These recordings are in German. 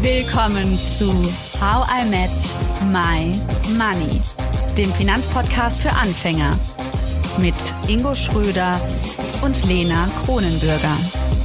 Willkommen zu How I Met My Money, dem Finanzpodcast für Anfänger mit Ingo Schröder und Lena Kronenbürger.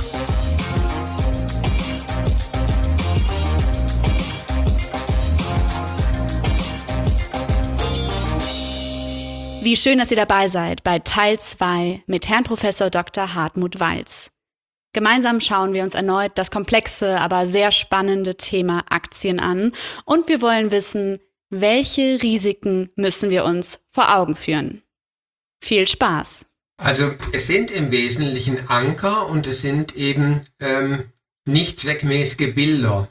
Wie schön, dass ihr dabei seid bei Teil 2 mit Herrn Professor Dr. Hartmut Walz. Gemeinsam schauen wir uns erneut das komplexe, aber sehr spannende Thema Aktien an und wir wollen wissen, welche Risiken müssen wir uns vor Augen führen. Viel Spaß! Also es sind im Wesentlichen Anker und es sind eben nicht zweckmäßige Bilder.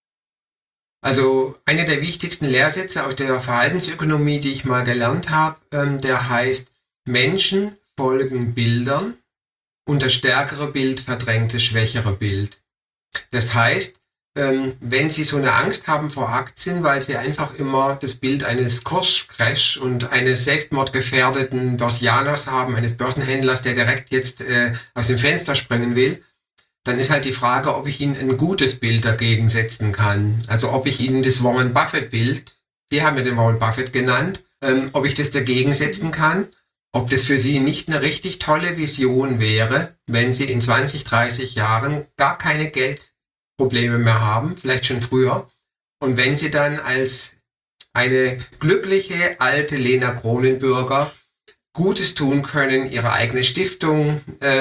Also einer der wichtigsten Lehrsätze aus der Verhaltensökonomie, die ich mal gelernt habe, der heißt, Menschen folgen Bildern und das stärkere Bild verdrängt das schwächere Bild. Das heißt, wenn Sie so eine Angst haben vor Aktien, weil Sie einfach immer das Bild eines Kurscrash und eines selbstmordgefährdeten Börsianers haben, eines Börsenhändlers, der direkt jetzt aus dem Fenster springen will, dann ist halt die Frage, ob ich Ihnen ein gutes Bild dagegen setzen kann. Also ob ich Ihnen das Warren Buffett-Bild, Sie haben ja den Warren Buffett genannt, ob ich das dagegen setzen kann, ob das für Sie nicht eine richtig tolle Vision wäre, wenn Sie in 20, 30 Jahren gar keine Geldprobleme mehr haben, vielleicht schon früher. Und wenn Sie dann als eine glückliche alte Lena Kronenbürger Gutes tun können, Ihre eigene Stiftung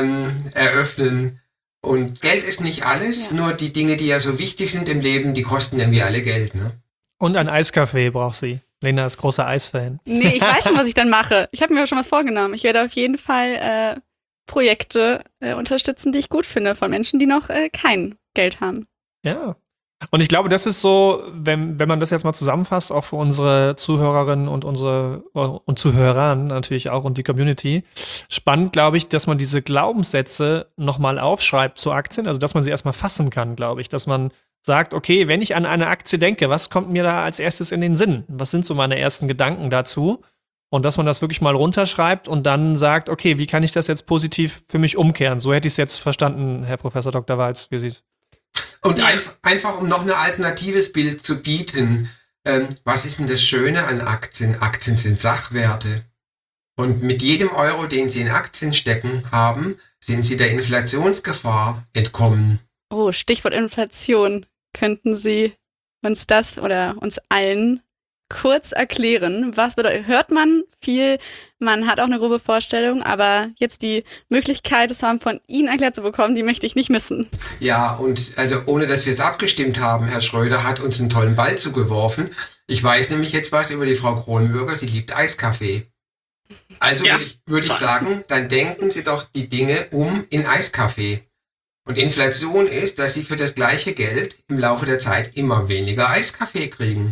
eröffnen. Und Geld ist nicht alles, nur die Dinge, die ja so wichtig sind im Leben, die kosten irgendwie alle Geld, ne? Und ein Eiskaffee braucht sie. Lena ist großer Eisfan. Nee, ich weiß schon, was ich dann mache. Ich habe mir schon was vorgenommen. Ich werde auf jeden Fall Projekte unterstützen, die ich gut finde, von Menschen, die noch kein Geld haben. Ja. Und ich glaube, das ist so, wenn man das jetzt mal zusammenfasst, auch für unsere Zuhörerinnen und Zuhörer natürlich auch und die Community, spannend, glaube ich, dass man diese Glaubenssätze nochmal aufschreibt zu Aktien, also dass man sie erstmal fassen kann, glaube ich, dass man sagt, okay, wenn ich an eine Aktie denke, was kommt mir da als erstes in den Sinn? Was sind so meine ersten Gedanken dazu? Und dass man das wirklich mal runterschreibt und dann sagt, okay, wie kann ich das jetzt positiv für mich umkehren? So hätte ich es jetzt verstanden, Herr Professor Dr. Walz, wie Sie es. Und einfach, um noch ein alternatives Bild zu bieten, was ist denn das Schöne an Aktien? Aktien sind Sachwerte. Und mit jedem Euro, den Sie in Aktien stecken haben, sind Sie der Inflationsgefahr entkommen. Oh, Stichwort Inflation. Könnten Sie uns das oder uns allen kurz erklären? Was bedeutet, hört man viel, man hat auch eine grobe Vorstellung, aber jetzt die Möglichkeit, es von Ihnen erklärt zu bekommen, die möchte ich nicht missen. Ja, und also ohne, dass wir es abgestimmt haben, Herr Schröder hat uns einen tollen Ball zugeworfen. Ich weiß nämlich jetzt was über die Frau Kronenbürger, sie liebt Eiskaffee. Also ja, würde ich sagen, dann denken Sie doch die Dinge in Eiskaffee. Und Inflation ist, dass Sie für das gleiche Geld im Laufe der Zeit immer weniger Eiskaffee kriegen.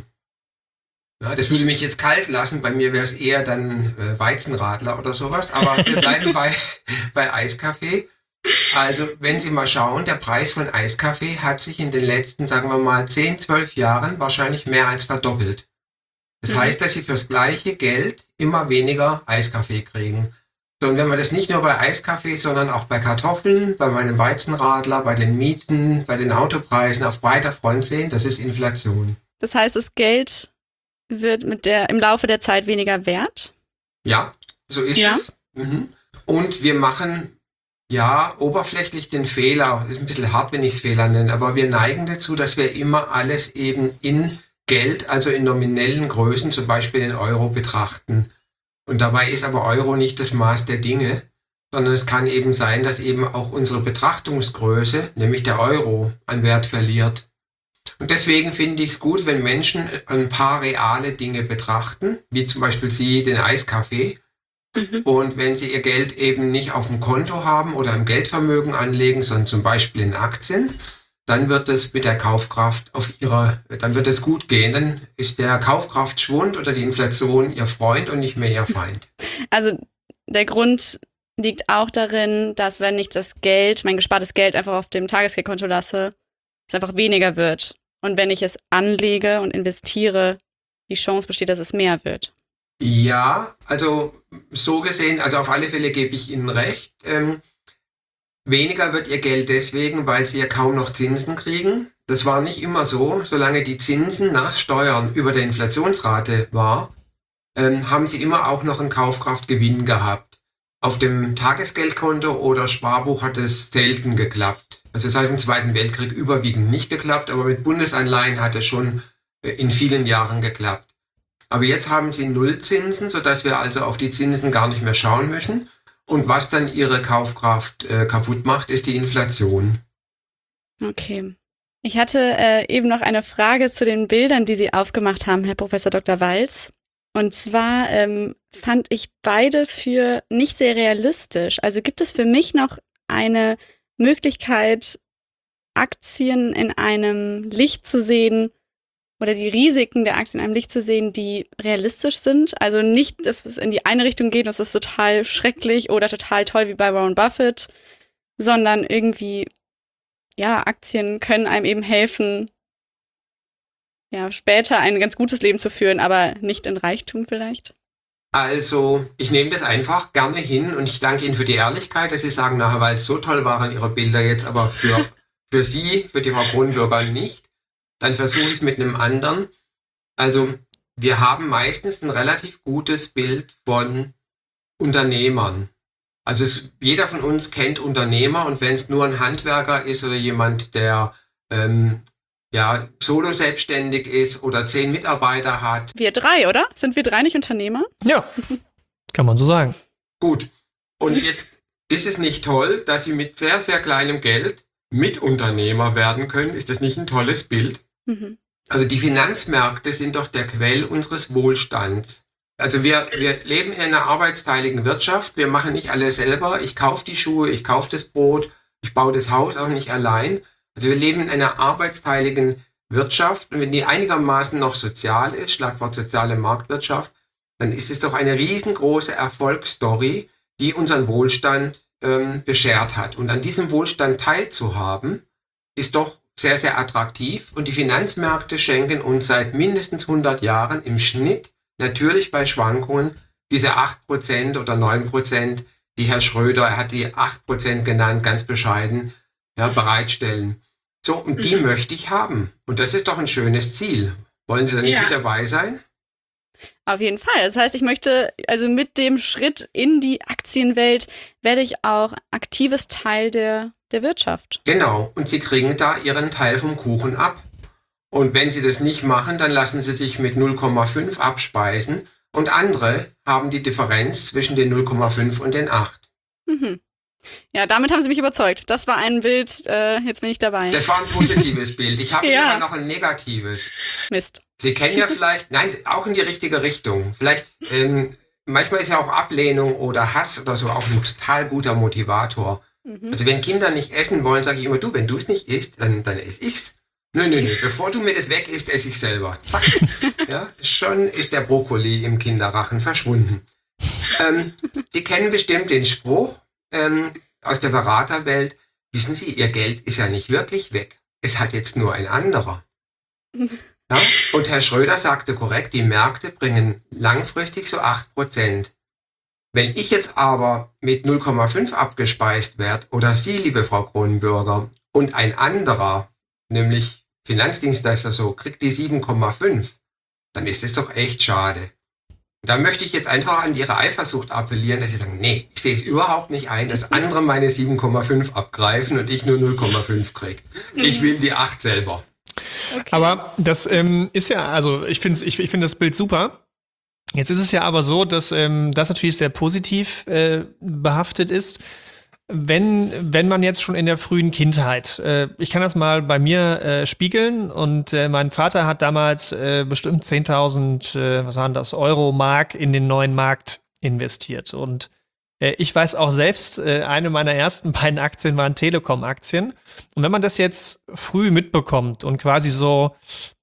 Ja, das würde mich jetzt kalt lassen, bei mir wäre es eher dann Weizenradler oder sowas, aber wir bleiben bei Eiskaffee. Also wenn Sie mal schauen, der Preis von Eiskaffee hat sich in den letzten, sagen wir mal, 10, 12 Jahren wahrscheinlich mehr als verdoppelt. Das heißt, dass Sie fürs gleiche Geld immer weniger Eiskaffee kriegen. So, und wenn man das nicht nur bei Eiskaffee, sondern auch bei Kartoffeln, bei meinem Weizenradler, bei den Mieten, bei den Autopreisen auf breiter Front sehen, das ist Inflation. Das heißt, das Geld wird im Laufe der Zeit weniger wert? Ja, so ist es. Mhm. Und wir machen oberflächlich den Fehler, ist ein bisschen hart, wenn ich es Fehler nenne, aber wir neigen dazu, dass wir immer alles eben in Geld, also in nominellen Größen, zum Beispiel in Euro betrachten. Und dabei ist aber Euro nicht das Maß der Dinge, sondern es kann eben sein, dass eben auch unsere Betrachtungsgröße, nämlich der Euro, an Wert verliert. Und deswegen finde ich es gut, wenn Menschen ein paar reale Dinge betrachten, wie zum Beispiel Sie den Eiskaffee. Und wenn Sie Ihr Geld eben nicht auf dem Konto haben oder im Geldvermögen anlegen, sondern zum Beispiel in Aktien, dann wird es mit der Kaufkraft dann wird es gut gehen. Dann ist der Kaufkraftschwund oder die Inflation Ihr Freund und nicht mehr Ihr Feind. Also der Grund liegt auch darin, dass wenn ich mein gespartes Geld einfach auf dem Tagesgeldkonto lasse, es einfach weniger wird. Und wenn ich es anlege und investiere, die Chance besteht, dass es mehr wird. Ja, also so gesehen, also auf alle Fälle gebe ich Ihnen recht. Weniger wird Ihr Geld deswegen, weil Sie ja kaum noch Zinsen kriegen. das war nicht immer so. Solange die Zinsen nach Steuern über der Inflationsrate war, haben sie immer auch noch einen Kaufkraftgewinn gehabt. Auf dem Tagesgeldkonto oder Sparbuch hat es selten geklappt. Also seit dem Zweiten Weltkrieg überwiegend nicht geklappt, aber mit Bundesanleihen hat es schon in vielen Jahren geklappt. Aber jetzt haben sie Nullzinsen, sodass wir also auf die Zinsen gar nicht mehr schauen müssen. Und was dann ihre Kaufkraft kaputt macht, ist die Inflation. Okay. Ich hatte eben noch eine Frage zu den Bildern, die Sie aufgemacht haben, Herr Professor Dr. Walz. Und zwar fand ich beide für nicht sehr realistisch. Also gibt es für mich noch eine Möglichkeit, Aktien in einem Licht zu sehen oder die Risiken der Aktien in einem Licht zu sehen, die realistisch sind? Also nicht, dass es in die eine Richtung geht, das ist total schrecklich oder total toll wie bei Warren Buffett, sondern irgendwie, ja, Aktien können einem eben helfen, ja, später ein ganz gutes Leben zu führen, aber nicht in Reichtum vielleicht. Also, ich nehme das einfach gerne hin und ich danke Ihnen für die Ehrlichkeit, dass Sie sagen, na, weil so toll waren Ihre Bilder jetzt, aber für Sie, für die Frau Kronenbürger nicht. Dann versuche ich es mit einem anderen. Also, wir haben meistens ein relativ gutes Bild von Unternehmern. Also, jeder von uns kennt Unternehmer und wenn es nur ein Handwerker ist oder jemand, der solo selbstständig ist oder 10 Mitarbeiter hat. Wir 3, oder? Sind wir 3 nicht Unternehmer? Ja, kann man so sagen. Gut. Und jetzt ist es nicht toll, dass Sie mit sehr, sehr kleinem Geld Mitunternehmer werden können. Ist das nicht ein tolles Bild? Mhm. Also die Finanzmärkte sind doch der Quell unseres Wohlstands. Also wir leben in einer arbeitsteiligen Wirtschaft. Wir machen nicht alles selber. Ich kaufe die Schuhe, ich kaufe das Brot, ich baue das Haus auch nicht allein. Also wir leben in einer arbeitsteiligen Wirtschaft und wenn die einigermaßen noch sozial ist, Schlagwort soziale Marktwirtschaft, dann ist es doch eine riesengroße Erfolgsstory, die unseren Wohlstand beschert hat. Und an diesem Wohlstand teilzuhaben, ist doch sehr, sehr attraktiv und die Finanzmärkte schenken uns seit mindestens 100 Jahren im Schnitt, natürlich bei Schwankungen, diese 8% oder 9%, die Herr Schröder, er hat die 8% genannt, ganz bescheiden, ja, bereitstellen. So, und die möchte ich haben. Und das ist doch ein schönes Ziel. Wollen Sie da nicht mit dabei sein? Auf jeden Fall. Das heißt, ich möchte, also mit dem Schritt in die Aktienwelt werde ich auch aktives Teil der Wirtschaft. Genau. Und Sie kriegen da Ihren Teil vom Kuchen ab. Und wenn Sie das nicht machen, dann lassen Sie sich mit 0,5 abspeisen. Und andere haben die Differenz zwischen den 0,5 und den 8. Mhm. Ja, damit haben Sie mich überzeugt. Das war ein Bild, jetzt bin ich dabei. Das war ein positives Bild. Ich habe immer noch ein negatives. Mist. Sie kennen ja vielleicht, nein, auch in die richtige Richtung. Vielleicht, manchmal ist ja auch Ablehnung oder Hass oder so auch ein total guter Motivator. Mhm. Also wenn Kinder nicht essen wollen, sage ich immer, du, wenn du es nicht isst, dann esse ich's. Nö, bevor du mir das weg isst, esse ich selber. Zack. Ja, schon ist der Brokkoli im Kinderrachen verschwunden. Sie kennen bestimmt den Spruch, aus der Beraterwelt, wissen Sie, Ihr Geld ist ja nicht wirklich weg. Es hat jetzt nur ein anderer. Ja? Und Herr Schröder sagte korrekt, die Märkte bringen langfristig so 8%. Wenn ich jetzt aber mit 0,5 abgespeist werde, oder Sie, liebe Frau Kronenbürger, und ein anderer, nämlich Finanzdienstleister so, kriegt die 7,5, dann ist es doch echt schade. Da möchte ich jetzt einfach an Ihre Eifersucht appellieren, dass Sie sagen, nee, ich sehe es überhaupt nicht ein, dass andere meine 7,5 abgreifen und ich nur 0,5 kriege. Ich will die 8 selber. Okay. Aber das ist ja, also ich finde das Bild super. Jetzt ist es ja aber so, dass das natürlich sehr positiv behaftet ist. Wenn man jetzt schon in der frühen Kindheit, ich kann das mal bei mir spiegeln und mein Vater hat damals bestimmt 10.000, was waren das, Euro-Mark in den neuen Markt investiert und ich weiß auch selbst, eine meiner ersten beiden Aktien waren Telekom-Aktien und wenn man das jetzt früh mitbekommt und quasi so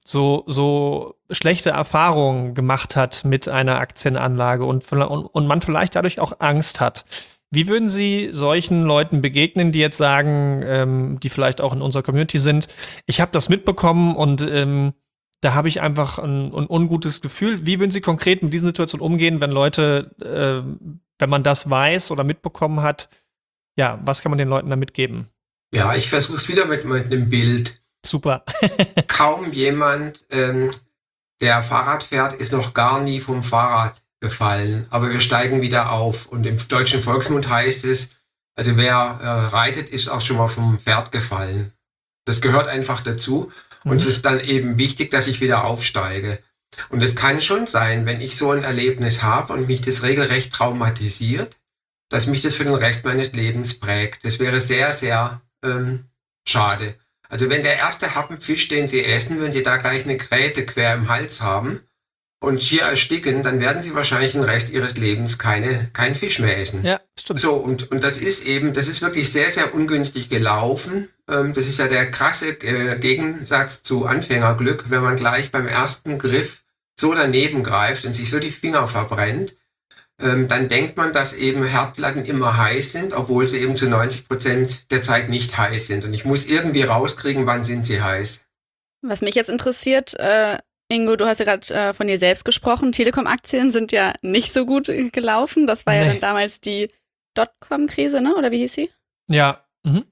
schlechte Erfahrungen gemacht hat mit einer Aktienanlage und man vielleicht dadurch auch Angst hat, wie würden Sie solchen Leuten begegnen, die jetzt sagen, die vielleicht auch in unserer Community sind, ich habe das mitbekommen und da habe ich einfach ein ungutes Gefühl. Wie würden Sie konkret mit diesen Situationen umgehen, wenn Leute, wenn man das weiß oder mitbekommen hat, ja, was kann man den Leuten da mitgeben? Ja, ich versuche es wieder mit einem Bild. Super. Kaum jemand, der Fahrrad fährt, ist noch gar nie vom Fahrrad gefallen. Aber wir steigen wieder auf. Und im deutschen Volksmund heißt es, also wer reitet, ist auch schon mal vom Pferd gefallen. Das gehört einfach dazu. Und es ist dann eben wichtig, dass ich wieder aufsteige. Und es kann schon sein, wenn ich so ein Erlebnis habe und mich das regelrecht traumatisiert, dass mich das für den Rest meines Lebens prägt. Das wäre sehr, sehr schade. Also wenn der erste Happen Fisch, den Sie essen, wenn Sie da gleich eine Gräte quer im Hals haben und schier ersticken, dann werden Sie wahrscheinlich den Rest Ihres Lebens keinen Fisch mehr essen. Ja, stimmt. So, und das ist wirklich sehr, sehr ungünstig gelaufen. Das ist ja der krasse Gegensatz zu Anfängerglück, wenn man gleich beim ersten Griff so daneben greift und sich so die Finger verbrennt. Dann denkt man, dass eben Herdplatten immer heiß sind, obwohl sie eben zu 90% der Zeit nicht heiß sind. Und ich muss irgendwie rauskriegen, wann sind sie heiß. Was mich jetzt interessiert, Ingo, du hast ja gerade von dir selbst gesprochen. Telekom-Aktien sind ja nicht so gut gelaufen. Das war ja dann damals die Dotcom-Krise, ne? Oder wie hieß sie? Ja.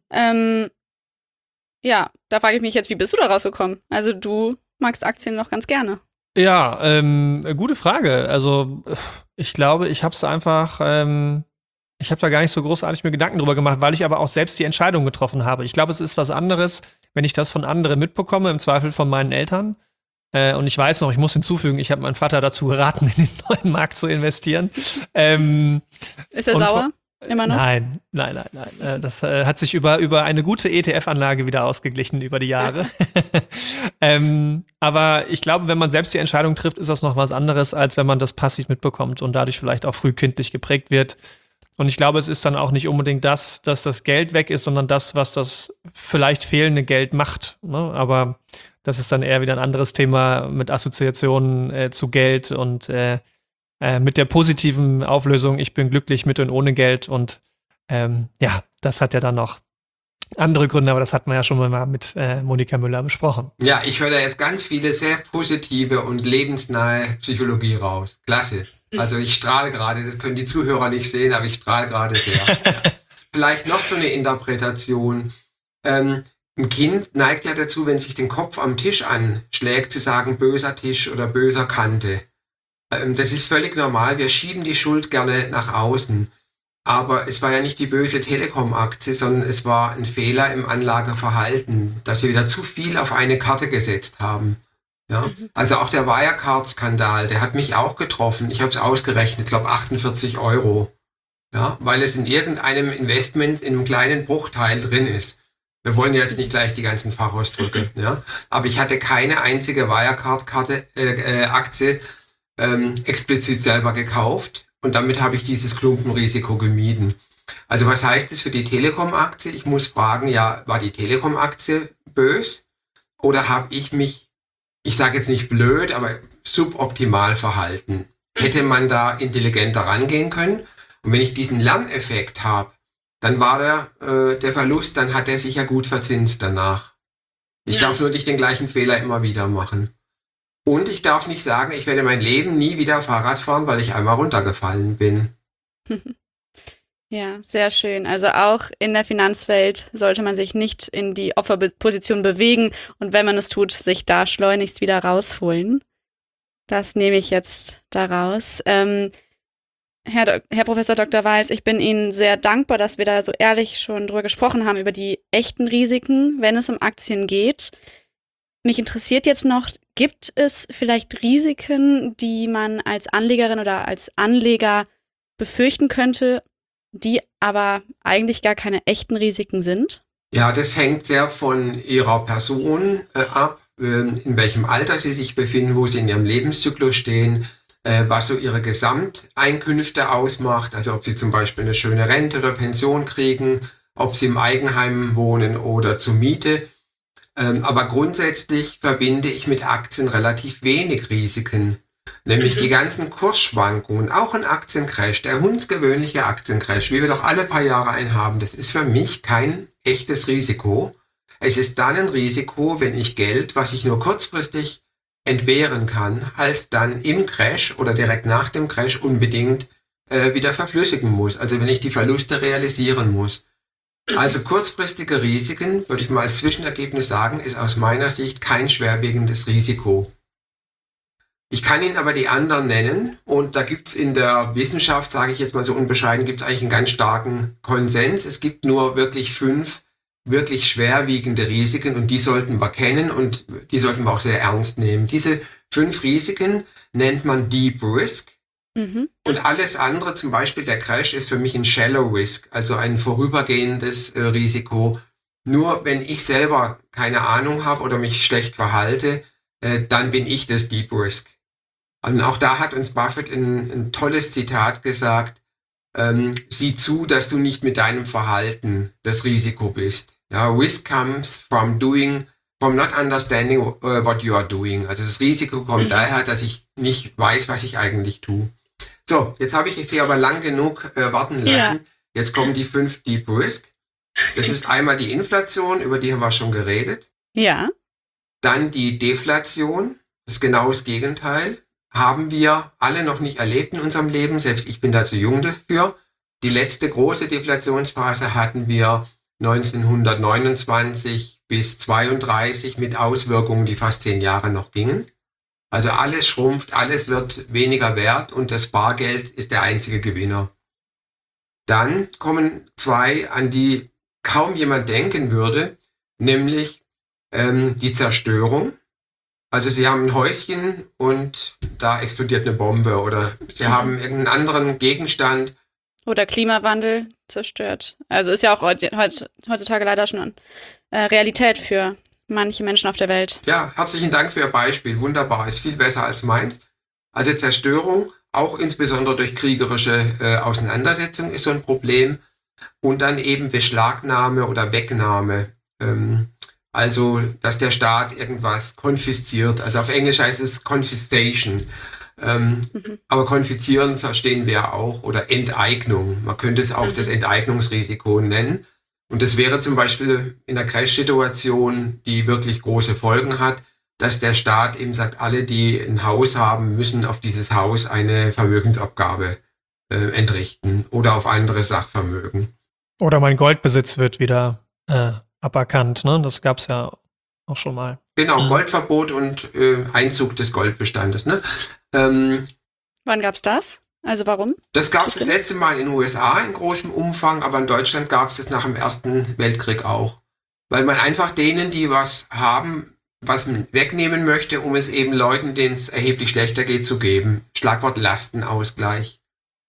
Ja, da frage ich mich jetzt, wie bist du da rausgekommen? Also du magst Aktien noch ganz gerne. Ja, gute Frage. Also ich glaube, ich habe es einfach, ich habe da gar nicht so großartig mir Gedanken drüber gemacht, weil ich aber auch selbst die Entscheidung getroffen habe. Ich glaube, es ist was anderes, wenn ich das von anderen mitbekomme, im Zweifel von meinen Eltern. Und ich weiß noch, ich muss hinzufügen, ich habe meinen Vater dazu geraten, in den neuen Markt zu investieren. Ist er sauer? Immer noch? Nein. Das hat sich über eine gute ETF-Anlage wieder ausgeglichen über die Jahre. Aber ich glaube, wenn man selbst die Entscheidung trifft, ist das noch was anderes, als wenn man das passiv mitbekommt und dadurch vielleicht auch frühkindlich geprägt wird. Und ich glaube, es ist dann auch nicht unbedingt das, dass das Geld weg ist, sondern das, was das vielleicht fehlende Geld macht. Ne? Aber das ist dann eher wieder ein anderes Thema mit Assoziationen zu Geld und mit der positiven Auflösung, ich bin glücklich mit und ohne Geld. Und ja, das hat ja dann noch andere Gründe, aber das hat man ja schon mal mit Monika Müller besprochen. Ja, ich höre da jetzt ganz viele sehr positive und lebensnahe Psychologie raus. Klasse. Also ich strahle gerade, das können die Zuhörer nicht sehen, aber ich strahle gerade sehr. Ja. Vielleicht noch so eine Interpretation. Ein Kind neigt ja dazu, wenn sich den Kopf am Tisch anschlägt, zu sagen, böser Tisch oder böser Kante. Das ist völlig normal, wir schieben die Schuld gerne nach außen. Aber es war ja nicht die böse Telekom-Aktie, sondern es war ein Fehler im Anlageverhalten, dass wir wieder zu viel auf eine Karte gesetzt haben. Ja? Also auch der Wirecard-Skandal, der hat mich auch getroffen. Ich habe es ausgerechnet, ich glaube 48 €. Ja? Weil es in irgendeinem Investment in einem kleinen Bruchteil drin ist. Wir wollen jetzt nicht gleich die ganzen Fachausdrücke. Ja? Aber ich hatte keine einzige Wirecard-Aktie explizit selber gekauft. Und damit habe ich dieses Klumpenrisiko gemieden. Also was heißt das für die Telekom-Aktie? Ich muss fragen, ja, war die Telekom-Aktie böse? Oder habe ich mich, ich sage jetzt nicht blöd, aber suboptimal verhalten? Hätte man da intelligenter rangehen können? Und wenn ich diesen Lerneffekt habe, dann war der Verlust, dann hat er sich ja gut verzinst danach. Ich darf nur nicht den gleichen Fehler immer wieder machen. Und ich darf nicht sagen, ich werde mein Leben nie wieder Fahrrad fahren, weil ich einmal runtergefallen bin. Ja, sehr schön. Also auch in der Finanzwelt sollte man sich nicht in die Opferposition bewegen und wenn man es tut, sich da schleunigst wieder rausholen. Das nehme ich jetzt daraus. Herr Professor Dr. Walz, ich bin Ihnen sehr dankbar, dass wir da so ehrlich schon drüber gesprochen haben, über die echten Risiken, wenn es um Aktien geht. Mich interessiert jetzt noch, gibt es vielleicht Risiken, die man als Anlegerin oder als Anleger befürchten könnte, die aber eigentlich gar keine echten Risiken sind? Ja, das hängt sehr von Ihrer Person ab, in welchem Alter Sie sich befinden, wo Sie in Ihrem Lebenszyklus stehen, was so Ihre Gesamteinkünfte ausmacht, also ob Sie zum Beispiel eine schöne Rente oder Pension kriegen, ob Sie im Eigenheim wohnen oder zur Miete. Aber grundsätzlich verbinde ich mit Aktien relativ wenig Risiken. Nämlich die ganzen Kursschwankungen, auch ein Aktiencrash, der hundsgewöhnliche Aktiencrash, wie wir doch alle paar Jahre einen haben, das ist für mich kein echtes Risiko. Es ist dann ein Risiko, wenn ich Geld, was ich nur kurzfristig entbehren kann, halt dann im Crash oder direkt nach dem Crash unbedingt wieder verflüssigen muss. Also wenn ich die Verluste realisieren muss. Also kurzfristige Risiken, würde ich mal als Zwischenergebnis sagen, ist aus meiner Sicht kein schwerwiegendes Risiko. Ich kann Ihnen aber die anderen nennen und da gibt's in der Wissenschaft, sage ich jetzt mal so unbescheiden, gibt's eigentlich einen ganz starken Konsens. Es gibt nur wirklich 5 wirklich schwerwiegende Risiken und die sollten wir kennen und die sollten wir auch sehr ernst nehmen. Diese 5 Risiken nennt man Deep Risk und alles andere, zum Beispiel der Crash, ist für mich ein Shallow Risk, also ein vorübergehendes Risiko. Nur wenn ich selber keine Ahnung habe oder mich schlecht verhalte, dann bin ich das Deep Risk. Und auch da hat uns Buffett ein tolles Zitat gesagt, sieh zu, dass du nicht mit deinem Verhalten das Risiko bist. Ja, risk comes from not understanding what you are doing. Also das Risiko kommt daher, dass ich nicht weiß, was ich eigentlich tue. So, jetzt habe ich Sie aber lang genug warten lassen. Ja. Jetzt kommen die 5 Deep Risk. Das ist einmal die Inflation, über die haben wir schon geredet. Ja. Dann die Deflation, das ist genau das Gegenteil. Haben wir alle noch nicht erlebt in unserem Leben, selbst ich bin da zu jung dafür. Die letzte große Deflationsphase hatten wir 1929 bis 32 mit Auswirkungen, die fast 10 Jahre noch gingen. Also alles schrumpft, alles wird weniger wert und das Bargeld ist der einzige Gewinner. Dann kommen 2, an die kaum jemand denken würde, nämlich die Zerstörung. Also Sie haben ein Häuschen und da explodiert eine Bombe oder Sie haben irgendeinen anderen Gegenstand. Oder Klimawandel zerstört. Also ist ja auch heutzutage leider schon Realität für manche Menschen auf der Welt. Ja, herzlichen Dank für Ihr Beispiel. Wunderbar, ist viel besser als meins. Also Zerstörung, auch insbesondere durch kriegerische Auseinandersetzung ist so ein Problem. Und dann eben Beschlagnahme oder Wegnahme. Also, dass der Staat irgendwas konfisziert. Also auf Englisch heißt es Confiscation. Aber konfiszieren verstehen wir ja auch. Oder Enteignung. Man könnte es auch das Enteignungsrisiko nennen. Und das wäre zum Beispiel in einer Crash-Situation, die wirklich große Folgen hat, dass der Staat eben sagt, alle, die ein Haus haben, müssen auf dieses Haus eine Vermögensabgabe entrichten oder auf andere Sachvermögen. Oder mein Goldbesitz wird wieder aberkannt, ne? Das gab es ja auch schon mal. Genau, Goldverbot und Einzug des Goldbestandes. Ne? Wann gab es das? Also warum? Das gab es das letzte Mal in den USA in großem Umfang, aber in Deutschland gab es das nach dem Ersten Weltkrieg auch. Weil man einfach denen, die was haben, was man wegnehmen möchte, um es eben Leuten, denen es erheblich schlechter geht, zu geben. Schlagwort Lastenausgleich.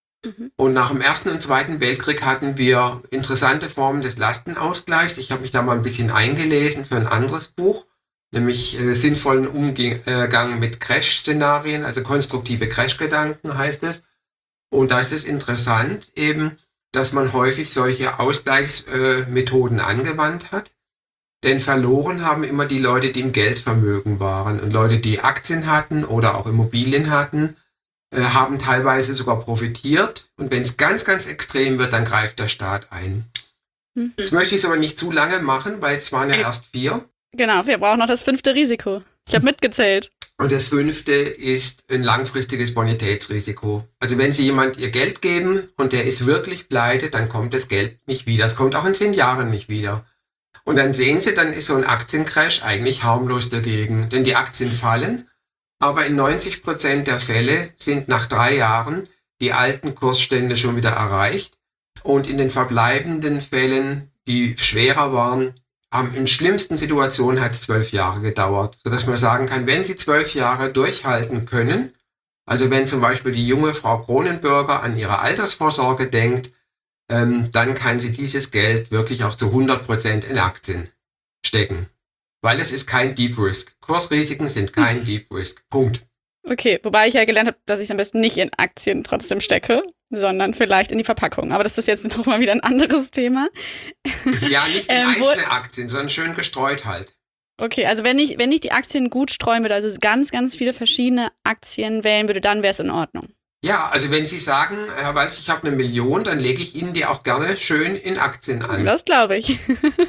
Und nach dem Ersten und Zweiten Weltkrieg hatten wir interessante Formen des Lastenausgleichs. Ich habe mich da mal ein bisschen eingelesen für ein anderes Buch, nämlich sinnvollen Umgang mit Crash-Szenarien, also konstruktive Crash-Gedanken heißt es. Und da ist es interessant eben, dass man häufig solche Ausgleichsmethoden angewandt hat. Denn verloren haben immer die Leute, die im Geldvermögen waren. Und Leute, die Aktien hatten oder auch Immobilien hatten, haben teilweise sogar profitiert. Und wenn es ganz, ganz extrem wird, dann greift der Staat ein. Jetzt möchte ich es aber nicht zu lange machen, weil es waren ja erst 4. Genau, wir brauchen noch das 5. Risiko. Ich habe mitgezählt. Und das 5. ist ein langfristiges Bonitätsrisiko. Also wenn Sie jemand Ihr Geld geben und der ist wirklich pleite, dann kommt das Geld nicht wieder. Es kommt auch in 10 Jahren nicht wieder. Und dann sehen Sie, dann ist so ein Aktiencrash eigentlich harmlos dagegen. Denn die Aktien fallen, aber in 90% der Fälle sind nach 3 Jahren die alten Kursstände schon wieder erreicht. Und in den verbleibenden Fällen, die schwerer waren, in schlimmsten Situationen hat es 12 Jahre gedauert, sodass man sagen kann, wenn Sie 12 Jahre durchhalten können, also wenn zum Beispiel die junge Frau Kronenbürger an ihre Altersvorsorge denkt, dann kann sie dieses Geld wirklich auch zu 100% in Aktien stecken. Weil es ist kein Deep Risk. Kursrisiken sind kein Deep Risk. Punkt. Okay, wobei ich ja gelernt habe, dass ich es am besten nicht in Aktien trotzdem stecke, sondern vielleicht in die Verpackung. Aber das ist jetzt noch mal wieder ein anderes Thema. Ja, nicht in einzelne Aktien, sondern schön gestreut halt. Okay, also wenn ich die Aktien gut streuen würde, also ganz, ganz viele verschiedene Aktien wählen würde, dann wäre es in Ordnung. Ja, also wenn Sie sagen, Herr Walz, ich habe 1 Million, dann lege ich Ihnen die auch gerne schön in Aktien an. Das glaube ich.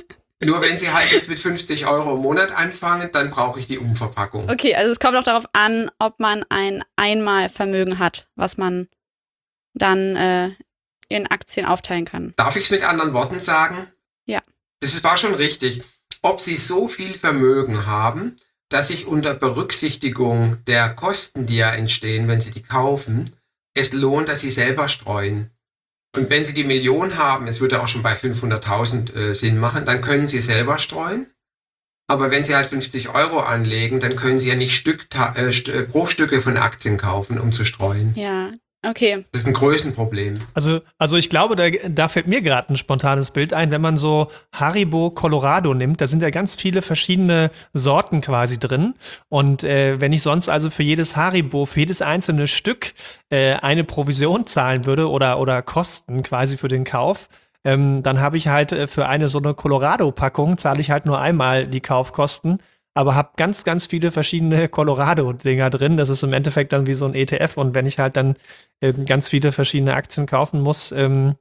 Nur wenn Sie halt jetzt mit 50 € im Monat anfangen, dann brauche ich die Umverpackung. Okay, also es kommt auch darauf an, ob man ein Einmalvermögen hat, was man dann in Aktien aufteilen kann. Darf ich es mit anderen Worten sagen? Ja. War schon richtig. Ob Sie so viel Vermögen haben, dass sich unter Berücksichtigung der Kosten, die ja entstehen, wenn Sie die kaufen, es lohnt, dass Sie selber streuen. Und wenn Sie die Million haben, es würde auch schon bei 500.000 Sinn machen, dann können Sie selber streuen. Aber wenn Sie halt 50 € anlegen, dann können Sie ja nicht Bruchstücke von Aktien kaufen, um zu streuen. Ja, okay. Das ist ein Größenproblem. Also ich glaube, da fällt mir gerade ein spontanes Bild ein, wenn man so Haribo Colorado nimmt, da sind ja ganz viele verschiedene Sorten quasi drin. Und wenn ich sonst also für jedes Haribo, für jedes einzelne Stück eine Provision zahlen würde oder Kosten quasi für den Kauf, dann habe ich halt für eine so eine Colorado-Packung, zahle ich halt nur einmal die Kaufkosten, aber habe ganz, ganz viele verschiedene Colorado-Dinger drin. Das ist im Endeffekt dann wie so ein ETF. Und wenn ich halt dann ganz viele verschiedene Aktien kaufen muss,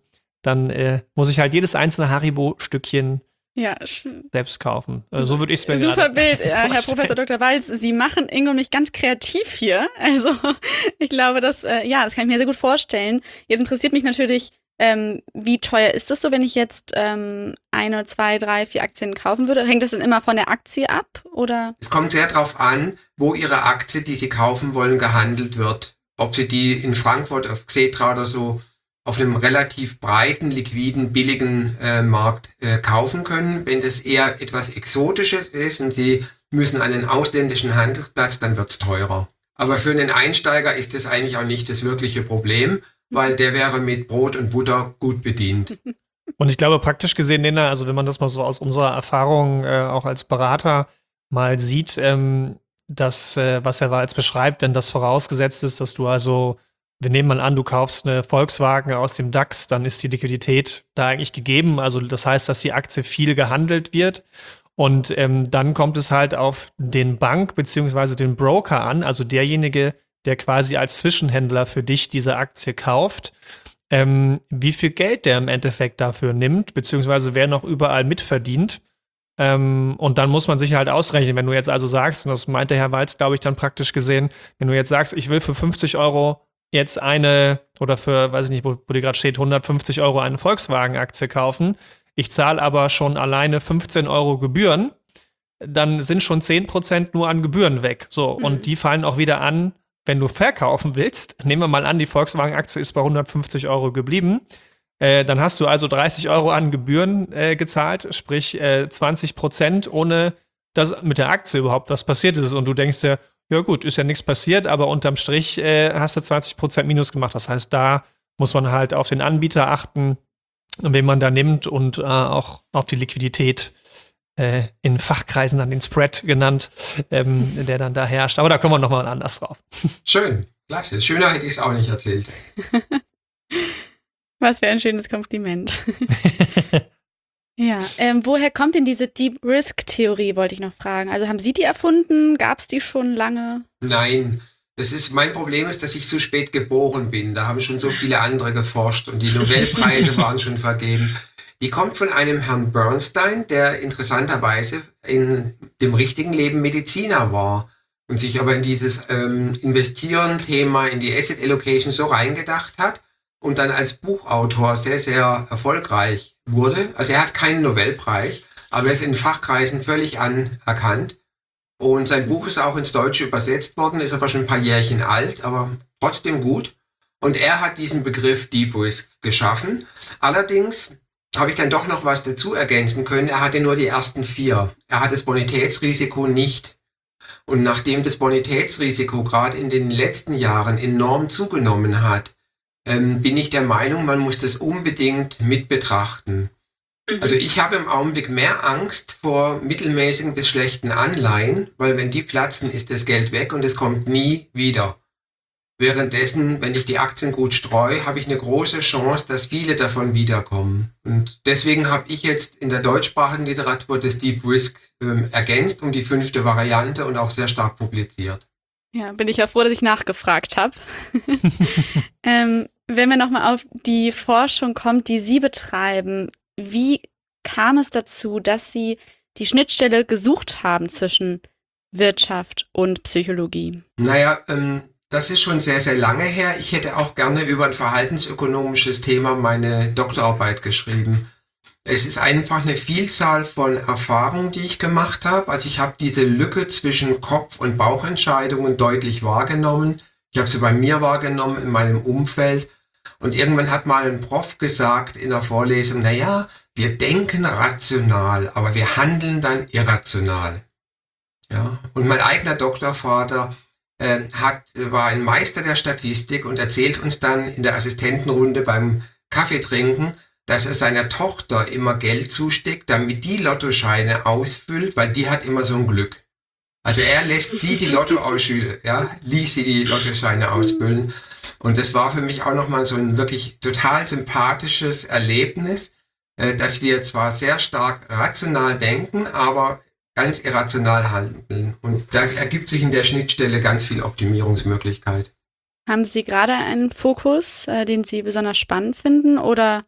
dann muss ich halt jedes einzelne Haribo-Stückchen selbst kaufen. So würde ich es mir Super Bild, Herr Professor Dr. Walz. Sie machen Ingo und mich ganz kreativ hier. Also ich glaube, das kann ich mir sehr gut vorstellen. Jetzt interessiert mich natürlich, wie teuer ist das so, wenn ich jetzt 1, 2, 3, 4 Aktien kaufen würde? Hängt das denn immer von der Aktie ab? Oder? Es kommt sehr darauf an, wo Ihre Aktie, die Sie kaufen wollen, gehandelt wird. Ob Sie die in Frankfurt auf Xetra oder so auf einem relativ breiten, liquiden, billigen Markt kaufen können. Wenn das eher etwas Exotisches ist und Sie müssen an einen ausländischen Handelsplatz, dann wird's teurer. Aber für einen Einsteiger ist das eigentlich auch nicht das wirkliche Problem, weil der wäre mit Brot und Butter gut bedient. Und ich glaube, praktisch gesehen, Nena, also wenn man das mal so aus unserer Erfahrung auch als Berater mal sieht, dass, was Herr Walz beschreibt, wenn das vorausgesetzt ist, dass du also, wir nehmen mal an, du kaufst eine Volkswagen aus dem DAX, dann ist die Liquidität da eigentlich gegeben. Also das heißt, dass die Aktie viel gehandelt wird. Und dann kommt es halt auf den Bank- bzw. den Broker an, also derjenige, der quasi als Zwischenhändler für dich diese Aktie kauft, wie viel Geld der im Endeffekt dafür nimmt, beziehungsweise wer noch überall mitverdient. Und dann muss man sich halt ausrechnen, wenn du jetzt also sagst, und das meinte Herr Walz, glaube ich, dann praktisch gesehen, wenn du jetzt sagst, ich will für 50 € jetzt eine, oder für, weiß ich nicht, wo die gerade steht, 150 € eine Volkswagen-Aktie kaufen, ich zahle aber schon alleine 15 € Gebühren, dann sind schon 10% nur an Gebühren weg. So, und die fallen auch wieder an, wenn du verkaufen willst. Nehmen wir mal an, die Volkswagen-Aktie ist bei 150 € geblieben. Dann hast du also 30 € an Gebühren gezahlt, sprich 20%, ohne dass mit der Aktie überhaupt was passiert ist. Und du denkst dir, ja gut, ist ja nichts passiert, aber unterm Strich hast du 20% Minus gemacht. Das heißt, da muss man halt auf den Anbieter achten, wen man da nimmt und auch auf die Liquidität, in Fachkreisen dann den Spread genannt, der dann da herrscht. Aber da kommen wir nochmal anders drauf. Schön, klasse. Schöner hätte ich es auch nicht erzählt. Was für ein schönes Kompliment. Ja, woher kommt denn diese Deep Risk Theorie, wollte ich noch fragen. Also haben Sie die erfunden? Gab es die schon lange? Nein, mein Problem ist, dass ich zu spät geboren bin. Da haben schon so viele andere geforscht und die Nobelpreise waren schon vergeben. Die kommt von einem Herrn Bernstein, der interessanterweise in dem richtigen Leben Mediziner war und sich aber in dieses Investieren-Thema, in die Asset Allocation so reingedacht hat und dann als Buchautor sehr, sehr erfolgreich wurde. Also er hat keinen Nobelpreis, aber er ist in Fachkreisen völlig anerkannt. Und sein Buch ist auch ins Deutsche übersetzt worden, ist aber schon ein paar Jährchen alt, aber trotzdem gut. Und er hat diesen Begriff Deep Risk geschaffen. Allerdings habe ich dann doch noch was dazu ergänzen können. Er hatte nur die ersten 4. Er hat das Bonitätsrisiko nicht. Und nachdem das Bonitätsrisiko gerade in den letzten Jahren enorm zugenommen hat, bin ich der Meinung, man muss das unbedingt mit betrachten. Also ich habe im Augenblick mehr Angst vor mittelmäßigen bis schlechten Anleihen, weil wenn die platzen, ist das Geld weg und es kommt nie wieder. Währenddessen, wenn ich die Aktien gut streue, habe ich eine große Chance, dass viele davon wiederkommen. Und deswegen habe ich jetzt in der deutschsprachigen Literatur das Deep Risk ergänzt um die 5. Variante und auch sehr stark publiziert. Ja, bin ich ja froh, dass ich nachgefragt habe. Wenn wir nochmal auf die Forschung kommen, die Sie betreiben, wie kam es dazu, dass Sie die Schnittstelle gesucht haben zwischen Wirtschaft und Psychologie? Naja, das ist schon sehr, sehr lange her. Ich hätte auch gerne über ein verhaltensökonomisches Thema meine Doktorarbeit geschrieben. Es ist einfach eine Vielzahl von Erfahrungen, die ich gemacht habe. Also ich habe diese Lücke zwischen Kopf- und Bauchentscheidungen deutlich wahrgenommen. Ich habe sie bei mir wahrgenommen, in meinem Umfeld. Und irgendwann hat mal ein Prof gesagt in der Vorlesung, naja, wir denken rational, aber wir handeln dann irrational. Ja? Und mein eigener Doktorvater war ein Meister der Statistik und erzählt uns dann in der Assistentenrunde beim Kaffeetrinken, dass er seiner Tochter immer Geld zusteckt, damit die Lottoscheine ausfüllt, weil die hat immer so ein Glück. Also er lässt sie die ließ sie die Lottoscheine ausfüllen. Und das war für mich auch nochmal so ein wirklich total sympathisches Erlebnis, dass wir zwar sehr stark rational denken, aber ganz irrational handeln. Und da ergibt sich in der Schnittstelle ganz viel Optimierungsmöglichkeit. Haben Sie gerade einen Fokus, den Sie besonders spannend finden oder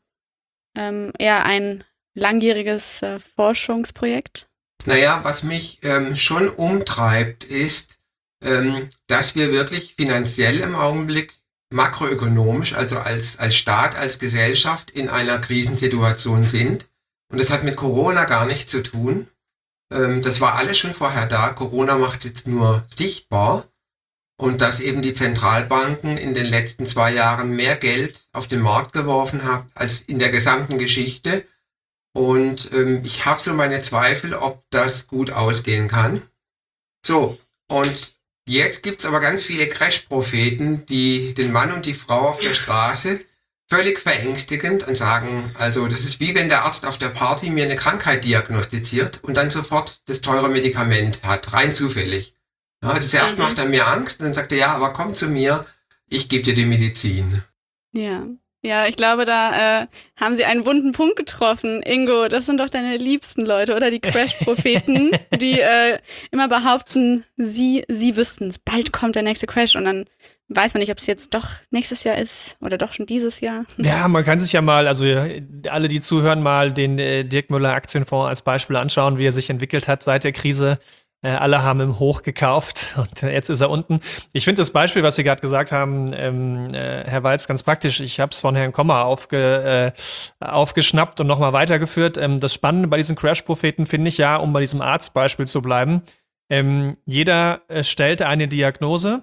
eher ein langjähriges Forschungsprojekt? Naja, was mich schon umtreibt, ist, dass wir wirklich finanziell im Augenblick makroökonomisch, also als Staat, als Gesellschaft in einer Krisensituation sind. Und das hat mit Corona gar nichts zu tun. Das war alles schon vorher da. Corona macht es jetzt nur sichtbar. Und dass eben die Zentralbanken in den letzten 2 Jahren mehr Geld auf den Markt geworfen haben als in der gesamten Geschichte. Und ich habe so meine Zweifel, ob das gut ausgehen kann. So, und jetzt gibt's aber ganz viele Crash-Propheten, die den Mann und die Frau auf der Straße völlig verängstigend und sagen, also das ist wie wenn der Arzt auf der Party mir eine Krankheit diagnostiziert und dann sofort das teure Medikament hat, rein zufällig. Ja, also zuerst macht er mir Angst und dann sagt er, ja, aber komm zu mir, ich gebe dir die Medizin. Ja, ich glaube, da haben Sie einen wunden Punkt getroffen. Ingo, das sind doch deine liebsten Leute, oder? Die Crash-Propheten, die immer behaupten, sie wüssten es. Bald kommt der nächste Crash und dann weiß man nicht, ob es jetzt doch nächstes Jahr ist oder doch schon dieses Jahr. Ja, man kann sich ja mal, also alle, die zuhören, mal den Dirk Müller Aktienfonds als Beispiel anschauen, wie er sich entwickelt hat seit der Krise. Alle haben im Hoch gekauft und jetzt ist er unten. Ich finde das Beispiel, was Sie gerade gesagt haben, Herr Walz, ganz praktisch. Ich habe es von Herrn Kommer aufgeschnappt und nochmal weitergeführt. Das Spannende bei diesen Crash-Propheten finde ich ja, um bei diesem Arztbeispiel zu bleiben, jeder stellte eine Diagnose,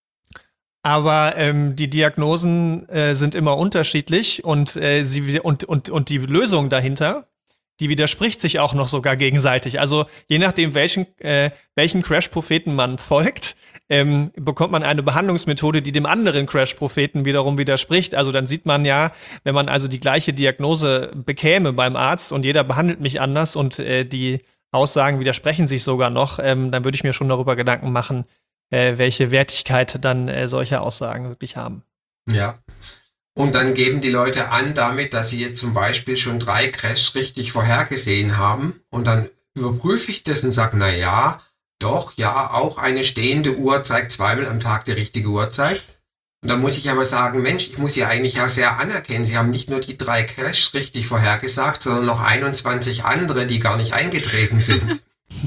aber die Diagnosen sind immer unterschiedlich und die Lösung dahinter, die widerspricht sich auch noch sogar gegenseitig. Also je nachdem, welchen Crash-Propheten man folgt, bekommt man eine Behandlungsmethode, die dem anderen Crash-Propheten wiederum widerspricht. Also dann sieht man ja, wenn man also die gleiche Diagnose bekäme beim Arzt und jeder behandelt mich anders und die Aussagen widersprechen sich sogar noch, dann würde ich mir schon darüber Gedanken machen, welche Wertigkeit dann solche Aussagen wirklich haben. Ja. Und dann geben die Leute an damit, dass sie jetzt zum Beispiel schon 3 Crashs richtig vorhergesehen haben. Und dann überprüfe ich das und sage, na ja, doch, ja, auch eine stehende Uhr zeigt zweimal am Tag die richtige Uhrzeit. Und dann muss ich aber sagen, Mensch, ich muss Sie eigentlich auch sehr anerkennen. Sie haben nicht nur die 3 Crashs richtig vorhergesagt, sondern noch 21 andere, die gar nicht eingetreten sind.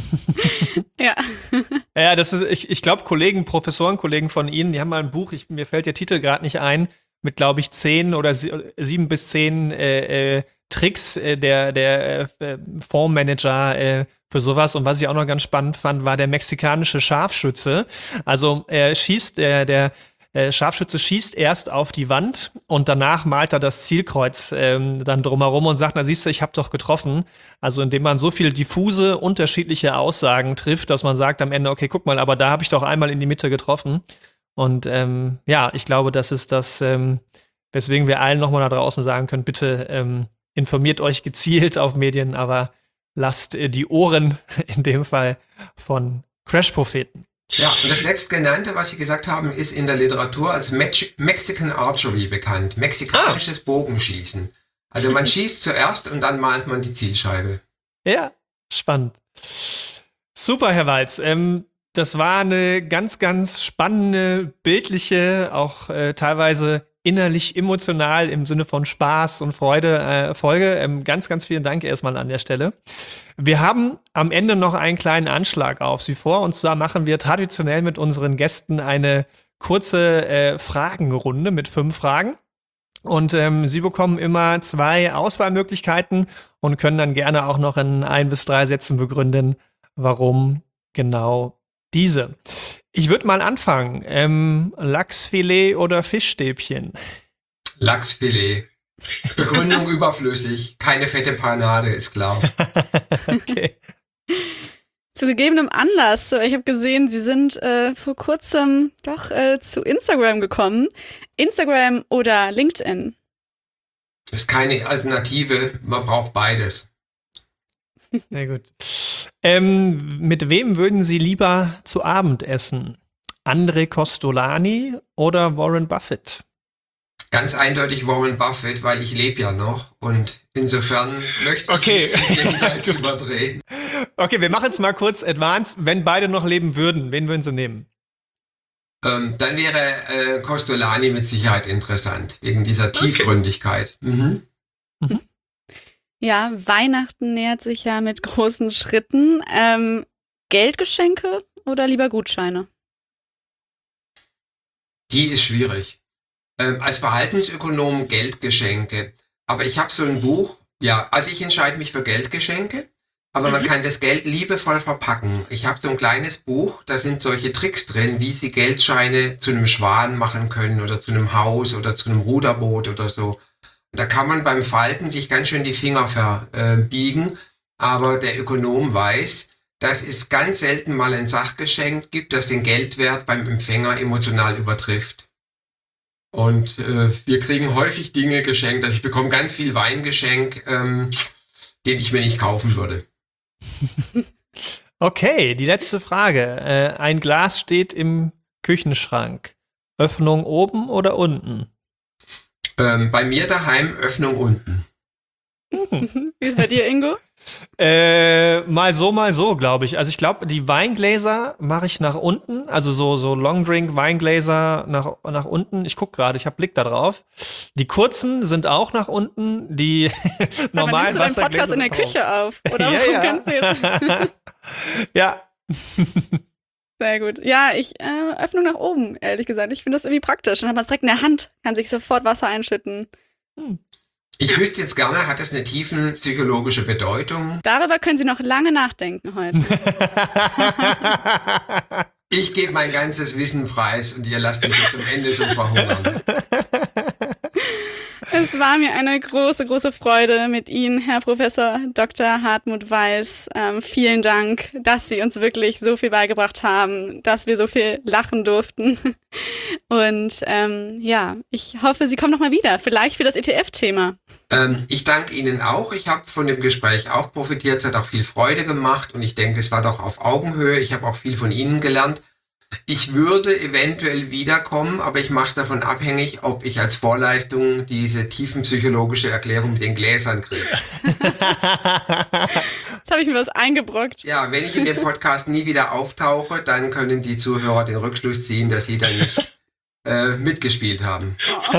Ja. Ja, das ist, ich glaube, Professorenkollegen von Ihnen, die haben mal ein Buch, mir fällt der Titel gerade nicht ein, mit, glaube ich, 10 oder 7 bis 10 Tricks der Fondsmanager für sowas. Und was ich auch noch ganz spannend fand, war der mexikanische Scharfschütze. Also der Scharfschütze schießt erst auf die Wand und danach malt er das Zielkreuz dann drumherum und sagt, na siehst du, ich habe doch getroffen. Also indem man so viel diffuse, unterschiedliche Aussagen trifft, dass man sagt am Ende, okay, guck mal, aber da habe ich doch einmal in die Mitte getroffen. Und ja, ich glaube, das ist das, weswegen wir allen nochmal da draußen sagen können, bitte informiert euch gezielt auf Medien, aber lasst die Ohren in dem Fall von Crash-Propheten. Ja, und das letztgenannte, was Sie gesagt haben, ist in der Literatur als Mexican Archery bekannt. Mexikanisches Bogenschießen. Also man schießt zuerst und dann malt man die Zielscheibe. Ja, spannend. Super, Herr Walz. Das war eine ganz, ganz spannende, bildliche, auch teilweise innerlich emotional im Sinne von Spaß und Freude Folge. Ganz, ganz vielen Dank erstmal an der Stelle. Wir haben am Ende noch einen kleinen Anschlag auf Sie vor. Und zwar machen wir traditionell mit unseren Gästen eine kurze Fragenrunde mit 5 Fragen. Und Sie bekommen immer 2 Auswahlmöglichkeiten und können dann gerne auch noch in 1 bis 3 Sätzen begründen, warum genau diese. Ich würde mal anfangen. Lachsfilet oder Fischstäbchen? Lachsfilet. Begründung überflüssig. Keine fette Panade, ist klar. Okay. Zu gegebenem Anlass. Ich habe gesehen, Sie sind vor kurzem doch zu Instagram gekommen. Instagram oder LinkedIn? Ist keine Alternative. Man braucht beides. Sehr gut. Mit wem würden Sie lieber zu Abend essen? André Costolani oder Warren Buffett? Ganz eindeutig Warren Buffett, weil ich lebe ja noch und insofern möchte ich Okay. nicht das Jenseits überdrehen. Okay, wir machen es mal kurz advanced. Wenn beide noch leben würden, wen würden Sie nehmen? Dann wäre Costolani mit Sicherheit interessant, wegen dieser Tiefgründigkeit. Mhm. Ja, Weihnachten nähert sich ja mit großen Schritten. Geldgeschenke oder lieber Gutscheine? Die ist schwierig. Als Verhaltensökonom Geldgeschenke. Aber ich habe so ein Buch, ja, also ich entscheide mich für Geldgeschenke, aber man kann das Geld liebevoll verpacken. Ich habe so ein kleines Buch, da sind solche Tricks drin, wie Sie Geldscheine zu einem Schwan machen können oder zu einem Haus oder zu einem Ruderboot oder so. Und da kann man beim Falten sich ganz schön die Finger verbiegen, aber der Ökonom weiß, dass es ganz selten mal ein Sachgeschenk gibt, das den Geldwert beim Empfänger emotional übertrifft. Und wir kriegen häufig Dinge geschenkt, also ich bekomme ganz viel Weingeschenk, den ich mir nicht kaufen würde. Okay, die letzte Frage. Ein Glas steht im Küchenschrank. Öffnung oben oder unten? Bei mir daheim Öffnung unten. Wie ist bei dir, Ingo? Mal so, glaube ich. Also ich glaube, die Weingläser mache ich nach unten, also so Longdrink Weingläser nach unten. Ich gucke gerade, ich habe Blick da drauf. Die kurzen sind auch nach unten, die normalen Wassergläser. Aber nimmst du deinen Podcast Wassergläser in der Küche auf? Oder Ja, wo ja. kannst du jetzt? Ja. Sehr gut. Ja, ich Öffnung nach oben, ehrlich gesagt. Ich finde das irgendwie praktisch. Dann hat man es direkt in der Hand, kann sich sofort Wasser einschütten. Ich wüsste jetzt gerne, hat das eine tiefenpsychologische Bedeutung? Darüber können Sie noch lange nachdenken heute. Ich gebe mein ganzes Wissen preis und ihr lasst mich jetzt am Ende so verhungern. Es war mir eine große, große Freude mit Ihnen, Herr Professor Dr. Hartmut Walz. Vielen Dank, dass Sie uns wirklich so viel beigebracht haben, dass wir so viel lachen durften. Und ja, ich hoffe, Sie kommen nochmal wieder, vielleicht für das ETF-Thema. Ich danke Ihnen auch. Ich habe von dem Gespräch auch profitiert. Es hat auch viel Freude gemacht und ich denke, es war doch auf Augenhöhe. Ich habe auch viel von Ihnen gelernt. Ich würde eventuell wiederkommen, aber ich mache es davon abhängig, ob ich als Vorleistung diese tiefenpsychologische Erklärung mit den Gläsern kriege. Jetzt habe ich mir was eingebrockt. Ja, wenn ich in dem Podcast nie wieder auftauche, dann können die Zuhörer den Rückschluss ziehen, dass sie dann nicht mitgespielt haben.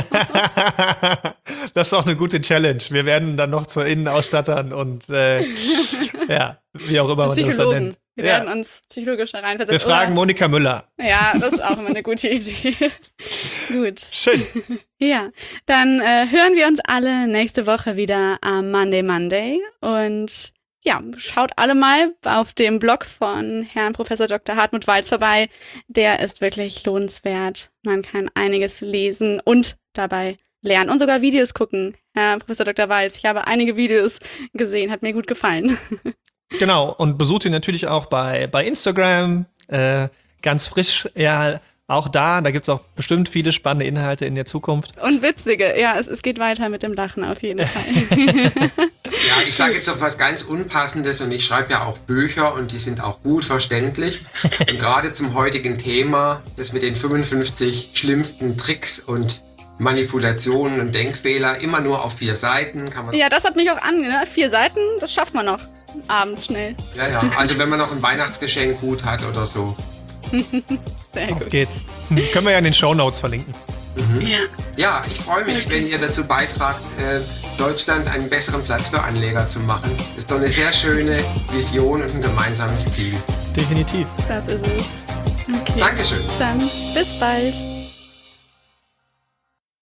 Das ist auch eine gute Challenge. Wir werden dann noch zu Innenausstattern und ja, wie auch immer man das dann nennt. Wir werden uns psychologisch hereinversetzen. Wir fragen Monika Müller. Ja, das ist auch immer eine gute Idee. Gut. Schön. Ja, dann hören wir uns alle nächste Woche wieder am Monday. Und ja, schaut alle mal auf dem Blog von Herrn Professor Dr. Hartmut Walz vorbei. Der ist wirklich lohnenswert. Man kann einiges lesen und dabei lernen und sogar Videos gucken. Herr Professor Dr. Walz, ich habe einige Videos gesehen, hat mir gut gefallen. Genau, und besucht ihn natürlich auch bei Instagram, ganz frisch, ja, auch da gibt es auch bestimmt viele spannende Inhalte in der Zukunft. Und witzige, ja, es geht weiter mit dem Lachen auf jeden Fall. Ja, ich sage jetzt noch was ganz Unpassendes und ich schreibe ja auch Bücher und die sind auch gut verständlich. Und gerade zum heutigen Thema, das mit den 55 schlimmsten Tricks und Manipulationen und Denkfehler, immer nur auf 4 Seiten. Kann man Ja, das hat mich auch an, ne? 4 Seiten, das schafft man noch abends schnell. Ja, also wenn man noch ein Weihnachtsgeschenk gut hat oder so. Sehr Auf gut. geht's. Können wir ja in den Shownotes verlinken. Ja, ich freue mich, wenn ihr dazu beitragt, Deutschland einen besseren Platz für Anleger zu machen. Das ist doch eine sehr schöne Vision und ein gemeinsames Ziel. Definitiv. Das ist es. Okay. Dankeschön. Dann bis bald.